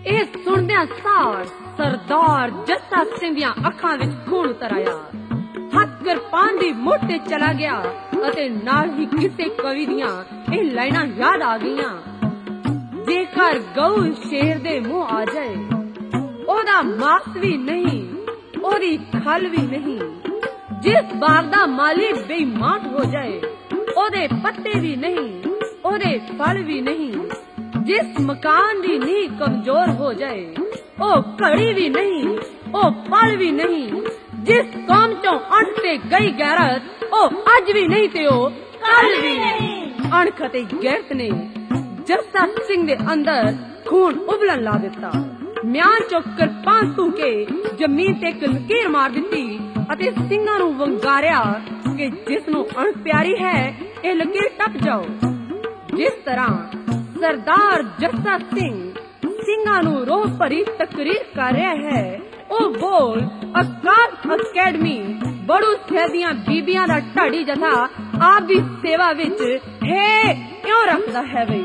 ਇਹ ਸੁਣਦਿਆਂ ਸਾਰ ਸਰਦਾਰ ਜੱਸਾ ਸਿੰਘ ਦੀਆਂ ਅੱਖਾਂ ਵਿੱਚ ਖੂਨ ਉਤਰ ਆਇਆ। ਹੱਥ ਕਿਰਪਾਨ ਦੀ ਮੁੱਠ ਤੇ ਚਲਾ ਗਿਆ ਅਤੇ ਨਾਲ ਹੀ ਕਿਸੇ ਕਵੀ ਦੀਆਂ ਇਹ ਲਾਈਨਾਂ ਯਾਦ ਆ ਗਈਆਂ। ਜੇਕਰ ਗਊ ਸ਼ੇਰ ਦੇ ਮੂੰਹ ਆ ਜਾਏ, ਉਹਦਾ ਮਾਸ ਵੀ ਨਹੀਂ, ਉਹਦੀ ਖਲ ਵੀ ਨਹੀਂ। ਜਿਸ ਬਾਗ ਦਾ ਮਾਲੀ ਬੇਈਮਾਨ ਹੋ ਜਾਏ, ਉਹਦੇ ਪੱਤੇ ਵੀ ਨਹੀਂ, ਉਹਦੇ ਫਲ ਵੀ ਨਹੀਂ। ਜਿਸ ਮਕਾਨ ਦੀ ਨੀਂਹ ਕਮਜ਼ੋਰ ਹੋ ਜਾਏ, ਉਹ ਘੜੀ ਵੀ ਨਹੀਂ, ਉਹ ਪਲ ਵੀ ਨਹੀਂ। ਜਿਸ ਕੌਮ ਚੋਂ ਅਣਖ ਤੇ ਗਈ ਗੈਰਤ, ਉਹ ਅੱਜ ਵੀ ਨਹੀਂ ਤੇ ਉਹ ਕੱਲ ਵੀ ਨਹੀਂ। ਅਣਖ ਅਤੇ ਗੈਰਤ ਨੇ ਜੱਸਾ ਸਿੰਘ ਦੇ ਅੰਦਰ ਖੂਨ ਉਬਲਣ ਲਾ ਦਿੱਤਾ। ਮਿਆਨ ਚੋਂ ਕਿਰਪਾਨ ਧੂ ਕੇ ਜ਼ਮੀਨ ਤੇ ਇੱਕ ਲਕੀਰ ਮਾਰ ਦਿੱਤੀ ਅਤੇ ਸਿੰਘਾਂ ਨੂੰ ਵੰਗਾਰਿਆ ਕਿ ਜਿਸ ਨੂੰ ਅਣਖ ਪਿਆਰੀ ਹੈ, ਇਹ ਲਕੀਰ ਟੱਪ ਜਾਓ। ਜਿਸ ਤਰ੍ਹਾਂ ਸਰਦਾਰ ਜੱਸਾ ਸਿੰਘ ਸਿੰਘਾਂ ਨੂੰ ਰੋਹ ਭਰੀ ਤਕਰੀਰ ਕਰ ਰਿਹਾ ਹੈ, ਉਹ ਬੋਲ ਅਕਾਲ ਅਕੈਡਮੀ ਬੜੂ ਸਾਹਿਬ ਦੀਆਂ ਬੀਬੀਆਂ ਦਾ ਢਾਡੀ ਜਥਾ ਆਪ ਦੀ ਸੇਵਾ ਵਿੱਚ ਹੈ ਕਿਉਂ ਰੱਖਦਾ ਹੈ ਬਈ।